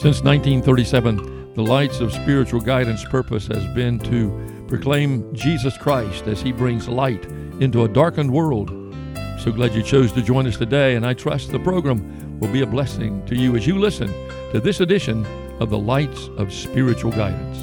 Since 1937, the Lights of Spiritual Guidance purpose has been to proclaim Jesus Christ as He brings light into a darkened world. So glad you chose to join us today, and I trust the program will be a blessing to you as you listen to this edition of the Lights of Spiritual Guidance.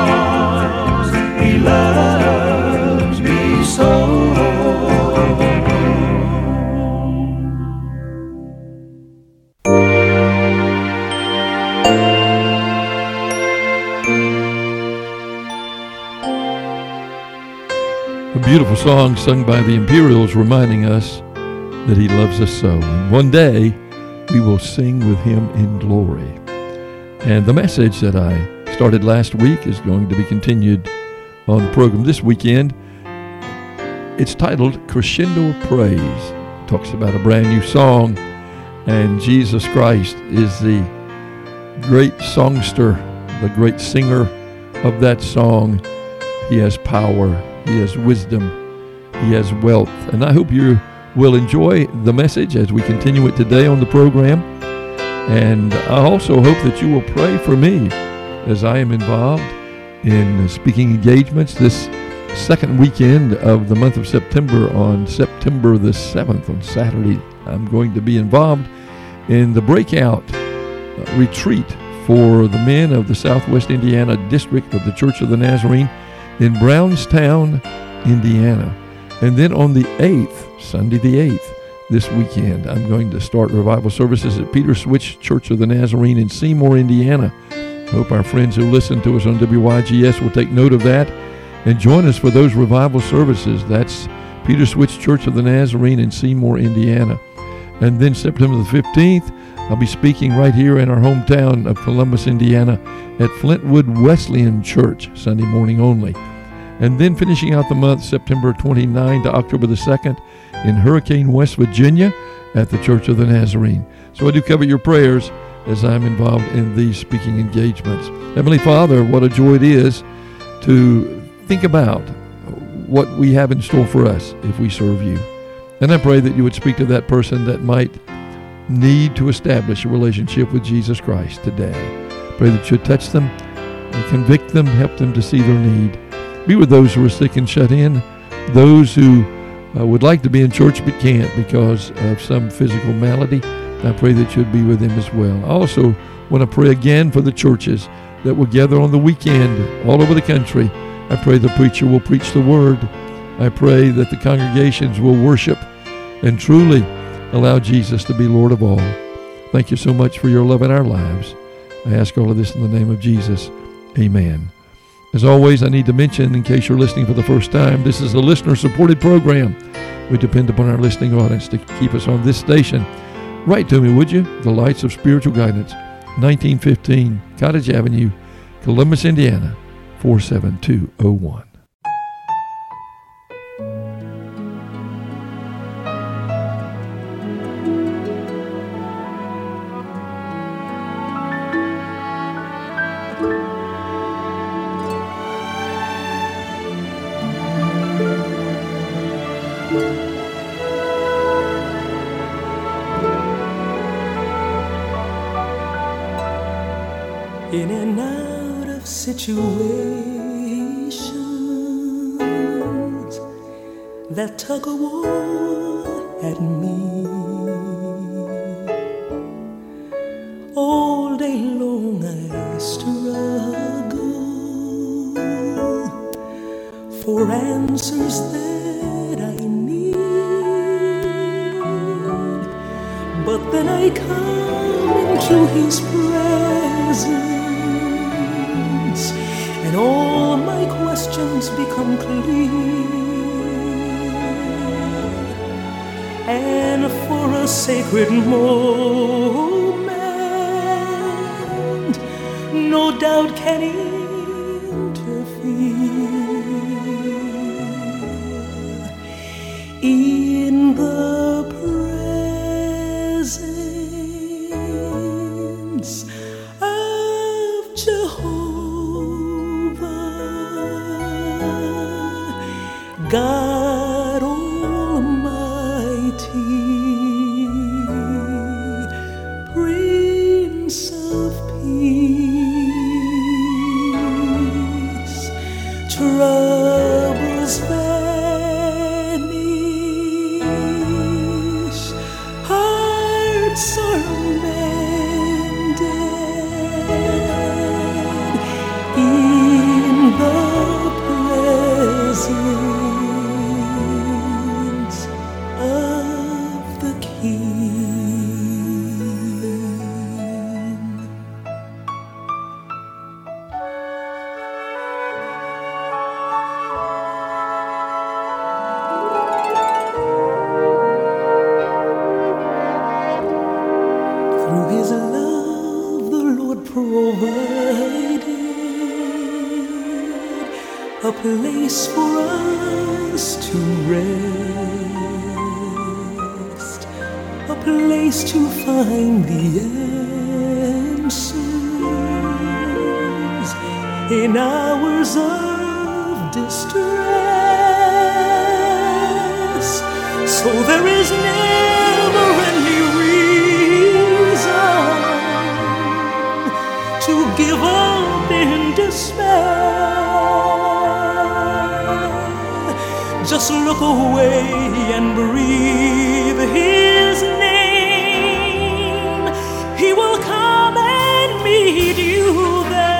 He loves me so. beautiful song sung by the Imperials reminding us that he loves us so. And one day we will sing with him in glory. And the message that I started last week is going to be continued on the program this weekend. It's titled Crescendo of Praise. It talks about a brand new song, and Jesus Christ is the great songster, the great singer of that song. He has power, he has wisdom, he has wealth. And I hope you will enjoy the message as we continue it today on the program. And I also hope that you will pray for me as I am involved in speaking engagements this second weekend of the month of September. On September the 7th, on Saturday, I'm going to be involved in the breakout retreat for the men of the Southwest Indiana District of the Church of the Nazarene in Brownstown, Indiana. And then on the 8th, Sunday the 8th, this weekend, I'm going to start revival services at Peter Switch Church of the Nazarene in Seymour, Indiana. I hope our friends who listen to us on WYGS will take note of that and join us for those revival services. That's Peter Switch Church of the Nazarene in Seymour, Indiana. And then September the 15th, I'll be speaking right here in our hometown of Columbus, Indiana at Flintwood Wesleyan Church, Sunday morning only. And then finishing out the month, September 29 to October the 2nd, in Hurricane, West Virginia at the Church of the Nazarene. So I do cover your prayers as I'm involved in these speaking engagements. Heavenly Father, what a joy it is to think about what we have in store for us if we serve you. And I pray that you would speak to that person that might need to establish a relationship with Jesus Christ today. Pray that you would touch them, convict them, help them to see their need. Be with those who are sick and shut in, those who would like to be in church but can't because of some physical malady. I pray that you'd be with them as well. I also want to pray again for the churches that will gather on the weekend all over the country. I pray the preacher will preach the word. I pray that the congregations will worship and truly allow Jesus to be Lord of all. Thank you so much for your love in our lives. I ask all of this in the name of Jesus. Amen. As always, I need to mention, in case you're listening for the first time, this is a listener-supported program. We depend upon our listening audience to keep us on this station. Write to me, would you? The Lights of Spiritual Guidance, 1915 Cottage Avenue, Columbus, Indiana, 47201. In and out of situations that tug a war at me, all day long I struggle for answers that I need, but then I come into his presence and all my questions become clear. And for a sacred moment, no doubt can interfere. In the presence of Jehovah, God Almighty, Prince of Peace, troubles vanish, hearts are mended in the presence of the King. provided a place for us to rest, a place to find the answers in hours of distress. So there is never any reason to give up in despair. Just look away and breathe His name. He will come and meet you there.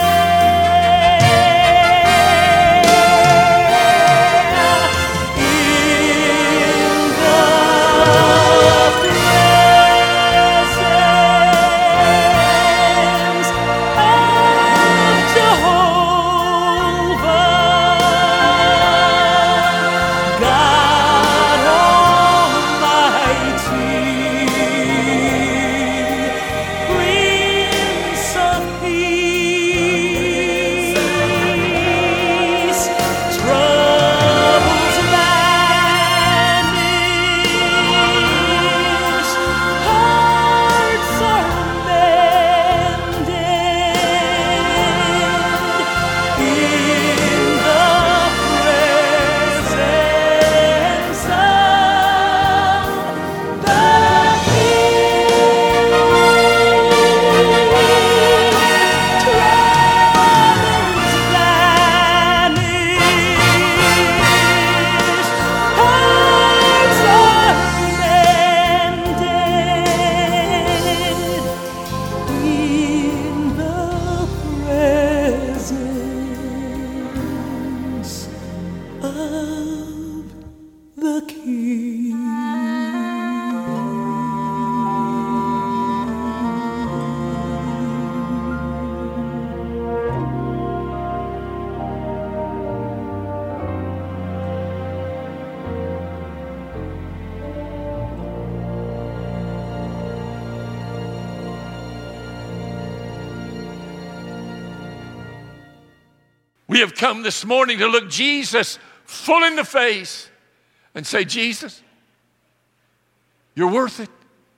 We have come this morning to look Jesus full in the face and say, Jesus, you're worth it.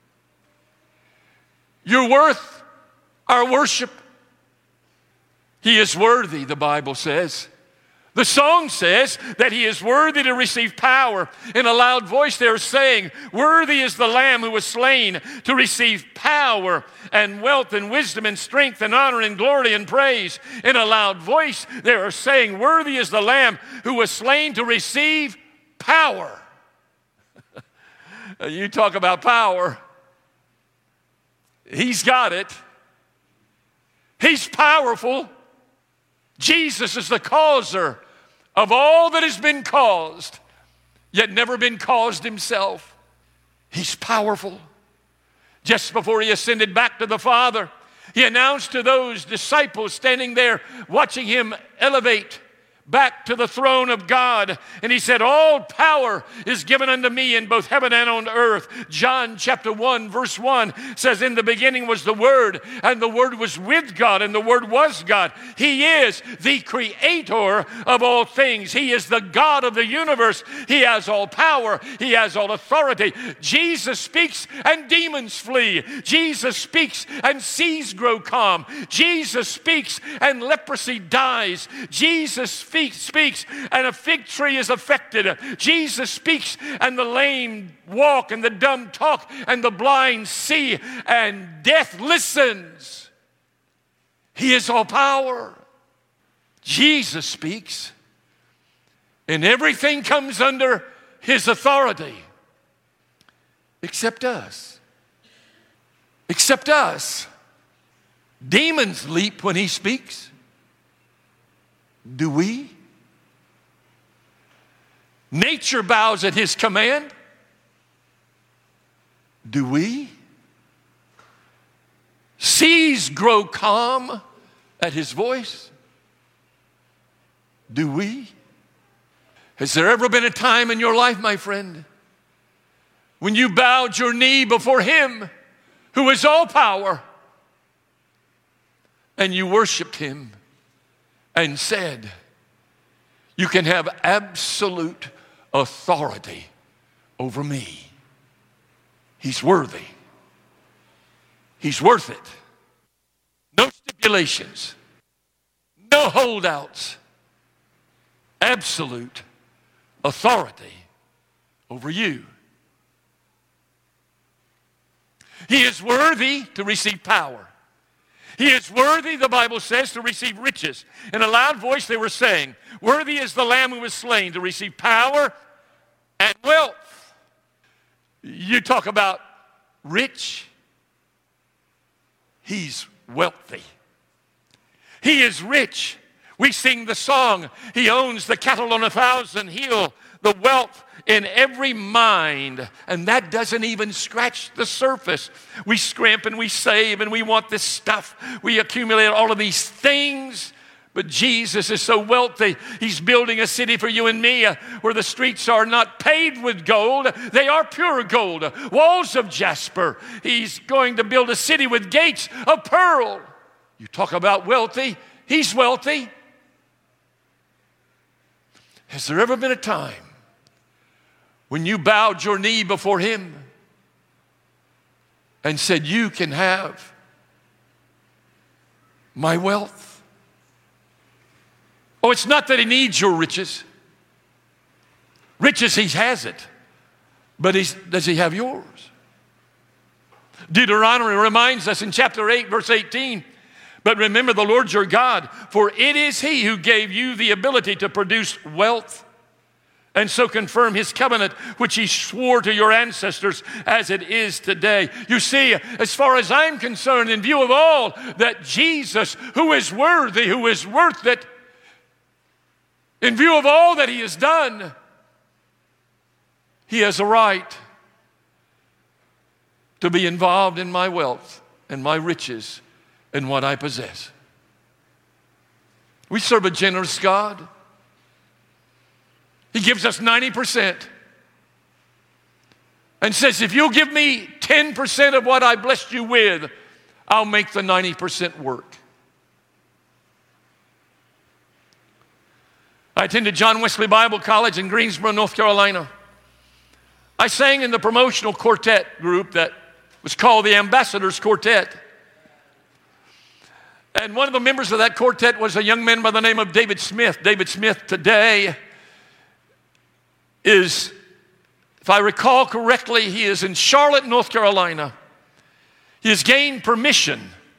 You're worth our worship. He is worthy, the Bible says. The song says that He is worthy to receive power. In a loud voice they're saying, worthy is the Lamb who was slain to receive power and wealth and wisdom and strength and honor and glory and praise. In a loud voice they are saying, worthy is the Lamb who was slain to receive power. You talk about power. He's got it. He's powerful. Jesus is the causer of all that has been caused, yet never been caused Himself. He's powerful. Just before He ascended back to the Father, He announced to those disciples standing there watching Him elevate back to the throne of God. And He said, all power is given unto me in both heaven and on earth. John chapter 1 verse 1 says, in the beginning was the Word, and the Word was with God, and the Word was God. He is the creator of all things. He is the God of the universe. He has all power. He has all authority. Jesus speaks and demons flee. Jesus speaks and seas grow calm. Jesus speaks and leprosy dies. Jesus speaks and a fig tree is affected. Jesus speaks and the lame walk and the dumb talk and the blind see and death listens. He is all power. Jesus speaks and everything comes under His authority except us. Except us. Demons leap when He speaks. Do we? Nature bows at His command. Do we? Seas grow calm at His voice. Do we? Has there ever been a time in your life, my friend, when you bowed your knee before Him who is all power, and you worshiped him and said, you can have absolute authority over me. He's worthy. He's worth it. No stipulations. No holdouts. Absolute authority over you. He is worthy to receive power. He is worthy, the Bible says, to receive riches. In a loud voice they were saying, worthy is the Lamb who was slain to receive power and wealth. You talk about rich. He's wealthy. He is rich. We sing the song, he owns the cattle on 1,000 hill, the wealth in every mind. And that doesn't even scratch the surface. We scrimp and we save and we want this stuff. We accumulate all of these things. But Jesus is so wealthy, he's building a city for you and me where the streets are not paved with gold. They are pure gold, walls of jasper. He's going to build a city with gates of pearl. You talk about wealthy, he's wealthy. Has there ever been a time when you bowed your knee before him and said, you can have my wealth? Oh, it's not that he needs your riches. Riches, he has it. But does he have yours? Deuteronomy reminds us in chapter 8, verse 18, but remember the Lord your God, for it is he who gave you the ability to produce wealth and so confirm his covenant, which he swore to your ancestors as it is today. You see, as far as I'm concerned, in view of all that Jesus, who is worthy, who is worth it, in view of all that he has done, he has a right to be involved in my wealth and my riches and what I possess. We serve a generous God. He gives us 90% and says, if you'll give me 10% of what I blessed you with, I'll make the 90% work. I attended John Wesley Bible College in Greensboro, North Carolina. I sang in the promotional quartet group that was called the Ambassadors Quartet. And one of the members of that quartet was a young man by the name of David Smith. David Smith today is, if I recall correctly, he is in Charlotte, North Carolina. He has gained permission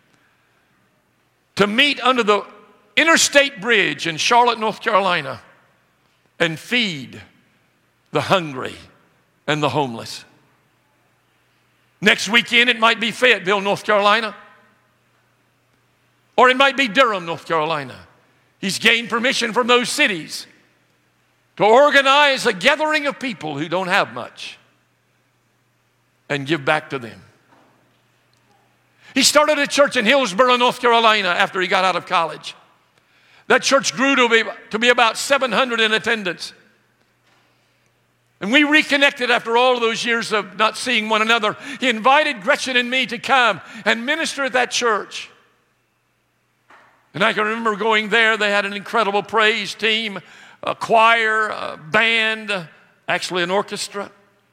to meet under the interstate bridge in Charlotte, North Carolina, and feed the hungry and the homeless. Next weekend, it might be Fayetteville, North Carolina. Or it might be Durham, North Carolina. He's gained permission from those cities to organize a gathering of people who don't have much and give back to them. He started a church in Hillsborough, North Carolina after he got out of college. That church grew to be about 700 in attendance. And we reconnected after all of those years of not seeing one another. He invited Gretchen and me to come and minister at that church. And I can remember going there. They had an incredible praise team, a choir, a band, actually an orchestra.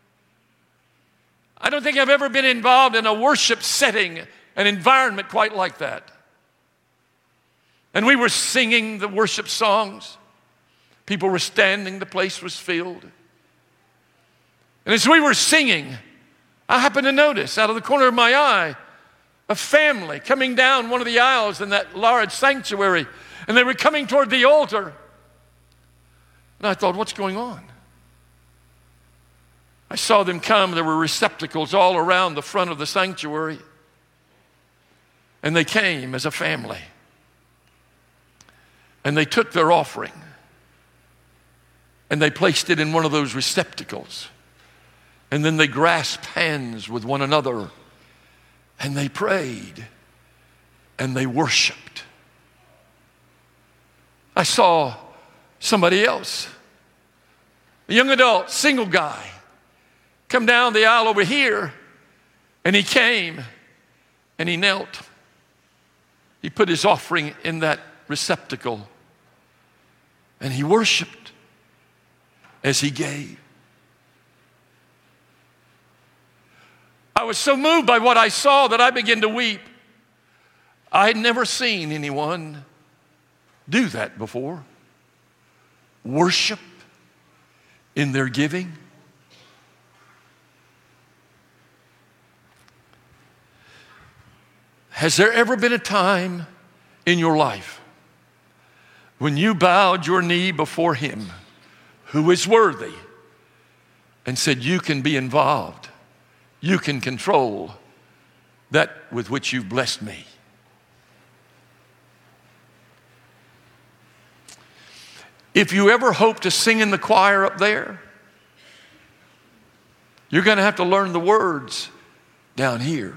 I don't think I've ever been involved in a worship setting, an environment quite like that. And we were singing the worship songs. People were standing, the place was filled. And as we were singing, I happened to notice out of the corner of my eye a family coming down one of the aisles in that large sanctuary, and they were coming toward the altar. And I thought, what's going on? I saw them come. There were receptacles all around the front of the sanctuary. And they came as a family. And they took their offering. And they placed it in one of those receptacles. And then they grasped hands with one another. And they prayed. And they worshiped. I saw somebody else, a young adult, single guy, come down the aisle over here. And he came and he knelt. He put his offering in that receptacle, and he worshiped as he gave. I was so moved by what I saw that I began to weep. I had never seen anyone do that before. Worship in their giving. Has there ever been a time in your life when you bowed your knee before him who is worthy and said, you can be involved, you can control that with which you've blessed me? If you ever hope to sing in the choir up there, you're going to have to learn the words down here.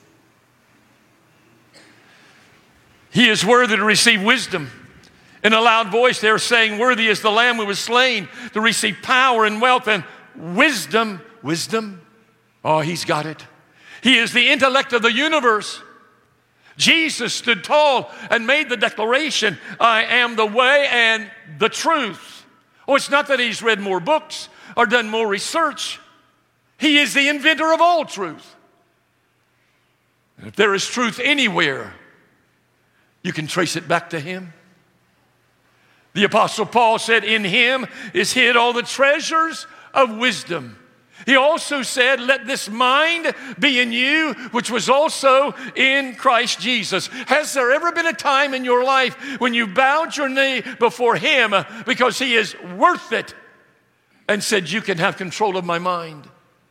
He is worthy to receive wisdom. In a loud voice, they're saying, worthy is the Lamb who was slain to receive power and wealth and wisdom. Wisdom? Oh, he's got it. He is the intellect of the universe. Jesus stood tall and made the declaration, I am the way and the truth. Oh, it's not that he's read more books or done more research. He is the inventor of all truth. And if there is truth anywhere, you can trace it back to him. The Apostle Paul said, in him is hid all the treasures of wisdom. He also said, let this mind be in you, which was also in Christ Jesus. Has there ever been a time in your life when you bowed your knee before him because he is worth it and said, you can have control of my mind?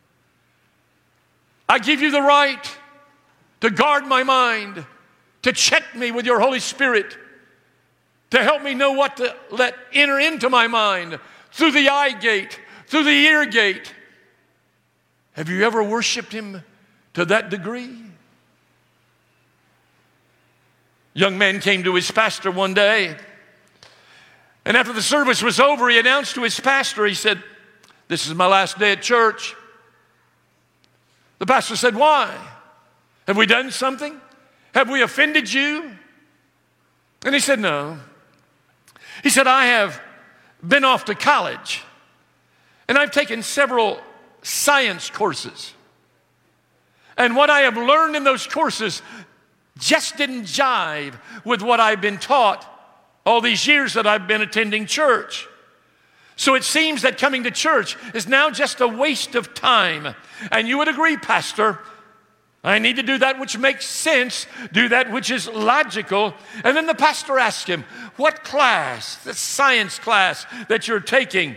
I give you the right to guard my mind, to check me with your Holy Spirit, to help me know what to let enter into my mind through the eye gate, through the ear gate. Have you ever worshiped him to that degree? Young man came to his pastor one day, and after the service was over, he announced to his pastor, he said, this is my last day at church. The pastor said, why? Have we done something? Have we offended you? And he said, no. He said, I have been off to college, and I've taken several science courses. And what I have learned in those courses just didn't jive with what I've been taught all these years that I've been attending church. So it seems that coming to church is now just a waste of time. And you would agree, Pastor, I need to do that which makes sense, do that which is logical. And then the pastor asked him, what class, the science class that you're taking,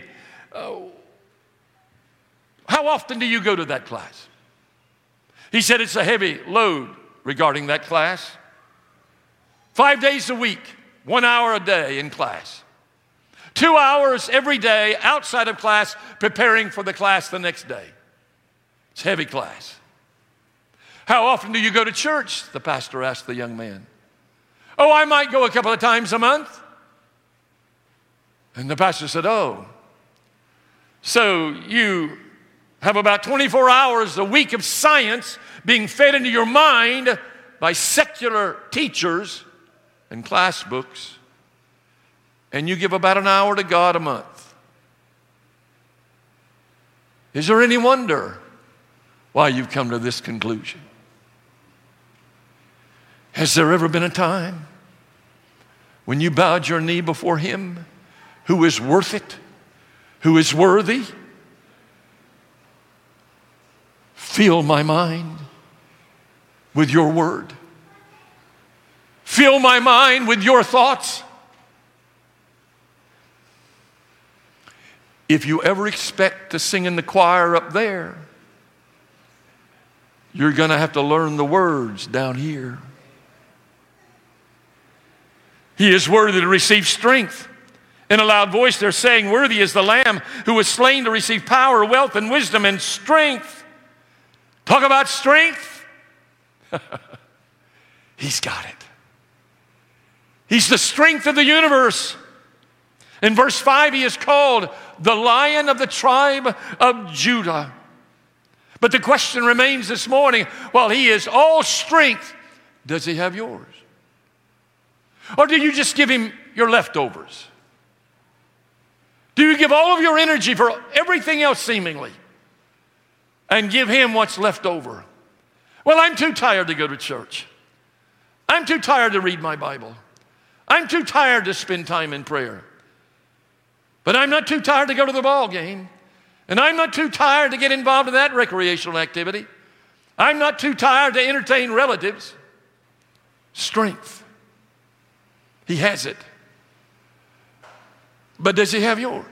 how often do you go to that class? He said it's a heavy load regarding that class. 5 days a week, 1 hour a day in class. 2 hours every day outside of class preparing for the class the next day. It's heavy class. How often do you go to church? The pastor asked the young man. Oh, I might go a couple of times a month. And the pastor said, oh, so you have about 24 hours a week of science being fed into your mind by secular teachers and class books, and you give about an hour to God a month. Is there any wonder why you've come to this conclusion? Has there ever been a time when you bowed your knee before him who is worth it, who is worthy? Fill my mind with your word. Fill my mind with your thoughts. If you ever expect to sing in the choir up there, you're going to have to learn the words down here. He is worthy to receive strength. In a loud voice, they're saying, worthy is the Lamb who was slain to receive power, wealth, and wisdom and strength. Talk about strength. He's got it. He's the strength of the universe. In verse 5, he is called the Lion of the tribe of Judah. But the question remains this morning, while he is all strength, does he have yours? Or do you just give him your leftovers? Do you give all of your energy for everything else seemingly and give him what's left over? Well, I'm too tired to go to church. I'm too tired to read my Bible. I'm too tired to spend time in prayer. But I'm not too tired to go to the ball game. And I'm not too tired to get involved in that recreational activity. I'm not too tired to entertain relatives. Strength. He has it. But does he have yours?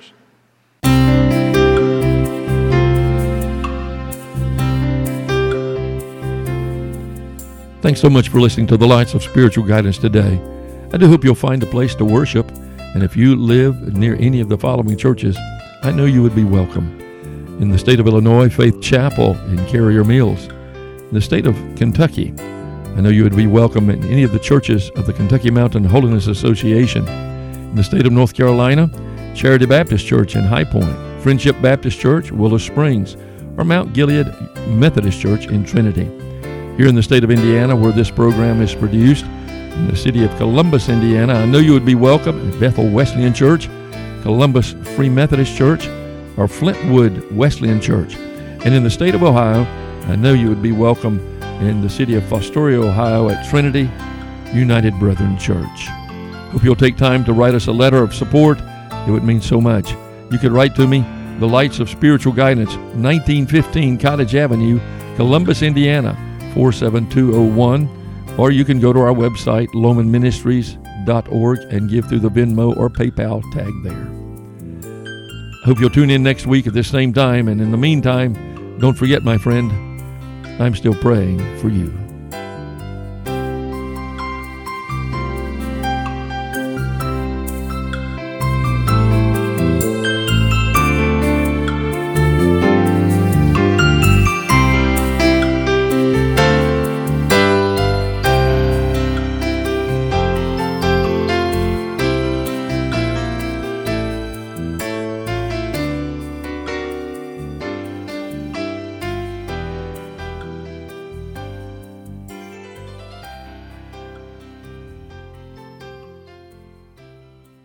Thanks so much for listening to the Lights of Spiritual Guidance today. I do hope you'll find a place to worship. And if you live near any of the following churches, I know you would be welcome. In the state of Illinois, Faith Chapel in Carrier Mills. In the state of Kentucky, I know you would be welcome in any of the churches of the Kentucky Mountain Holiness Association. In the state of North Carolina, Charity Baptist Church in High Point, Friendship Baptist Church, Willow Springs, or Mount Gilead Methodist Church in Trinity. Here in the state of Indiana, where this program is produced, in the city of Columbus, Indiana, I know you would be welcome at Bethel Wesleyan Church, Columbus Free Methodist Church, or Flintwood Wesleyan Church. And in the state of Ohio, I know you would be welcome in the city of Fostoria, Ohio at Trinity United Brethren Church. Hope you'll take time to write us a letter of support. It would mean so much. You could write to me, The Lights of Spiritual Guidance, 1915 Cottage Avenue, Columbus, Indiana, 47201. Or you can go to our website, lomanministries.org, and give through the Venmo or PayPal tag there. Hope you'll tune in next week at this same time. And in the meantime, don't forget, my friend, I'm still praying for you.